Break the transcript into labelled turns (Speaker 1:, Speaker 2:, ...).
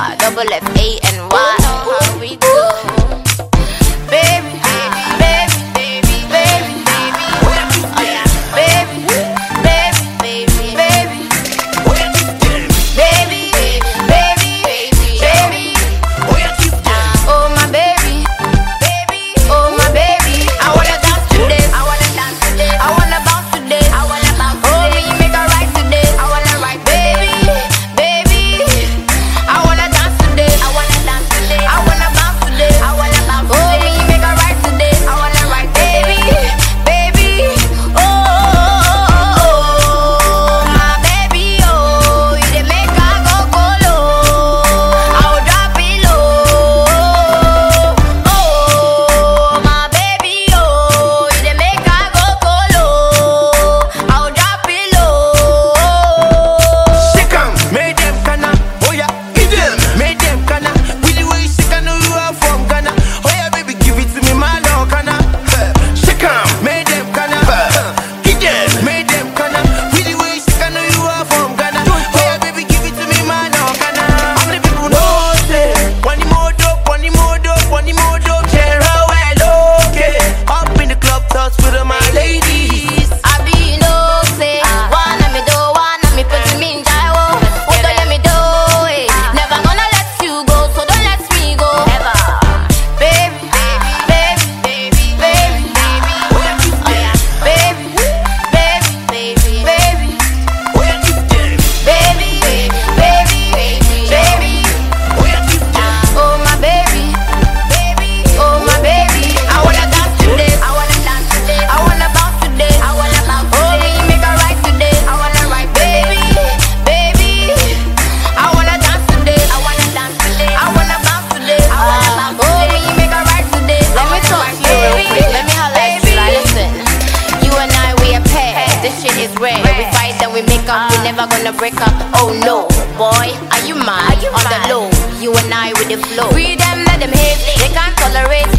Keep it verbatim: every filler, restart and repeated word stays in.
Speaker 1: R, double F A N Y. How we do, baby, baby, baby, baby, baby, baby. Oh yeah, baby, baby, baby, baby, baby, baby, baby, baby. Oh my baby, baby, oh my baby. I wanna dance to this, I wanna dance to this, I wanna bounce to this, I wanna bounce to this. Oh, me make a right to this, I wanna right, baby, baby. I wanna dance to this, I wanna dance to this, I wanna bounce to this, I wanna bounce to this. Oh, me make a right to this, I wanna right, baby, baby. Oh, oh, oh, oh, my baby, oh, you dey make her go go low. I'll drop it low. Oh, my baby, oh, you dey make her go go low. I'll drop it low.
Speaker 2: Shake 'em, make them canna. Oh yeah, give them, make them canna. With the way you shake, I know you are from Ghana. Oh yeah, baby, give it to me, my love, canna. Shake 'em, make them canna. Give them, make them canna. With the way you shake, I know you are from Ghana. Oh yeah, baby, give it to me, my love, canna. How many people know say one more dope, one more dope, one more dope? Share how well, okay. Up in the club, toss with my ladies.
Speaker 1: I be no say, wanna me do, wanna me put me in jail. Oh, don't let me do it. Never gonna let you go, so don't let me go ever. Baby, baby, baby, baby, baby, baby. Oh yeah, baby, baby, baby, baby,
Speaker 2: Oh yeah, give them.
Speaker 1: baby, baby, baby, baby.
Speaker 2: Oh yeah, give them.
Speaker 1: Oh my baby, baby, oh my baby. I wanna dance to this, I wanna dance to this, I wanna bounce to this, I wanna bounce to this. Oh, me make a right to this, I wanna right, baby, baby. I wanna dance to this, I wanna dance to this, I wanna bounce to this, I wanna bounce to this. Oh, me make a right to this. Let me talk to you real quick. Let me holla at you. Like, listen, you and I we a pair. This shit is rare. We fight then we make up. We never gonna break up. Oh no, boy, are you mad? On the low, you and I with the flow. Free them, let them hate. They can't tolerate.